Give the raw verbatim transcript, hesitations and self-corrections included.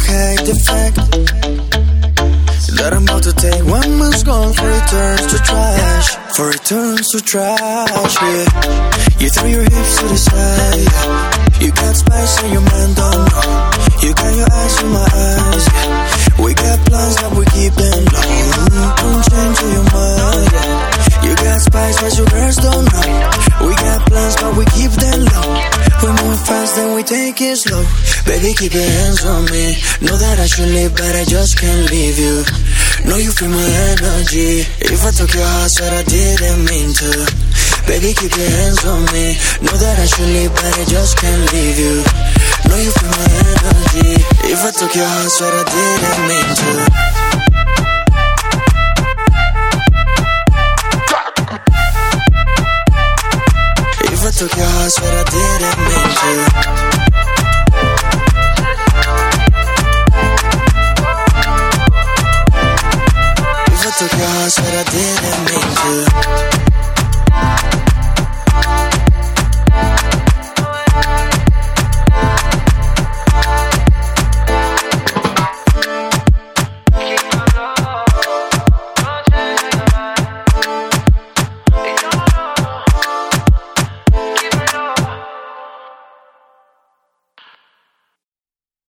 hide the fact that I'm about to take one man's gone for it turns to trash. For it turns to trash, yeah. You throw your hips to the side. You got spice and your man don't know. You got your eyes on my eyes, yeah. We got plans that we keep them low. Don't change your mind, yeah. You got spice but your girls don't know. We got plans but we keep them low. We move fast then we take it slow. Baby, keep your hands on me. Know that I should leave but I just can't leave you. Know you feel my energy. If I took your heart, said I didn't mean to. Baby, keep your hands on me. Know that I should leave but I just can't leave you. Know you feel my energy. If I took your heart, said I didn't mean to. If I took your heart, said I didn't mean to.